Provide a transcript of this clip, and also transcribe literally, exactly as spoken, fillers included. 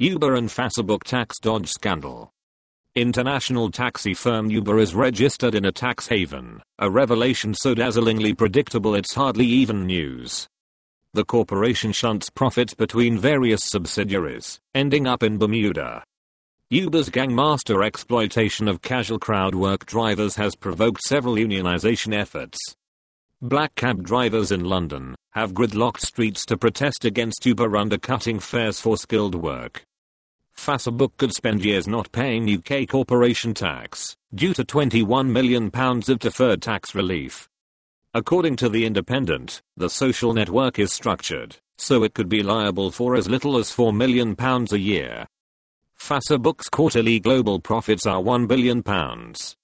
Uber and Facebook tax dodge scandal. International taxi firm Uber is registered in a tax haven, a revelation so dazzlingly predictable it's hardly even news. The corporation shunts profits between various subsidiaries, ending up in Bermuda. Uber's gangmaster exploitation of casual crowd work drivers has provoked several unionization efforts. Black cab drivers in London have gridlocked streets to protest against Uber undercutting fares for skilled work. Facebook could spend years not paying U K corporation tax due to twenty-one million pounds of deferred tax relief. According to The Independent, the social network is structured so it could be liable for as little as four million pounds a year. Facebook's quarterly global profits are one billion pounds.